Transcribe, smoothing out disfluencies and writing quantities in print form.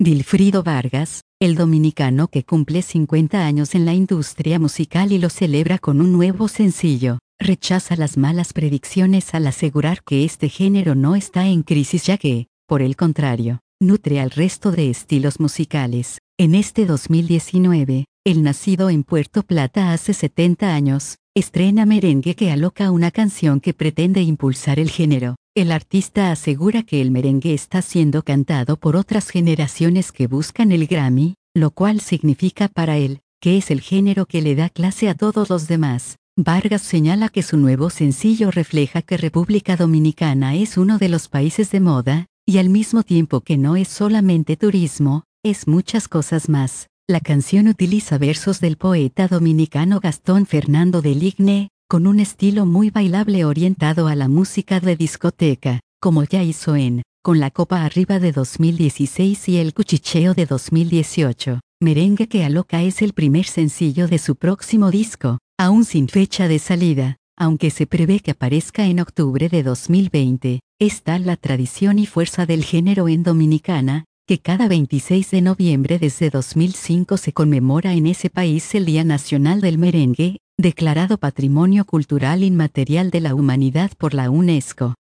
Dilfrido Vargas, el dominicano que cumple 50 años en la industria musical y lo celebra con un nuevo sencillo, rechaza las malas predicciones al asegurar que este género no está en crisis ya que, por el contrario, nutre al resto de estilos musicales. En este 2019, el nacido en Puerto Plata hace 70 años, estrena Merengue que aloca, una canción que pretende impulsar el género. El artista asegura que el merengue está siendo cantado por otras generaciones que buscan el Grammy, lo cual significa para él, que es el género que le da clase a todos los demás. Vargas señala que su nuevo sencillo refleja que República Dominicana es uno de los países de moda, y al mismo tiempo que no es solamente turismo, es muchas cosas más. La canción utiliza versos del poeta dominicano Gastón Fernando del Igne, con un estilo muy bailable orientado a la música de discoteca, como ya hizo en Con la Copa Arriba de 2016 y El Cuchicheo de 2018. Merengue que aloca es el primer sencillo de su próximo disco, aún sin fecha de salida, aunque se prevé que aparezca en octubre de 2020. Es tal la tradición y fuerza del género en Dominicana, que cada 26 de noviembre desde 2005 se conmemora en ese país el Día Nacional del Merengue, declarado Patrimonio Cultural Inmaterial de la Humanidad por la UNESCO.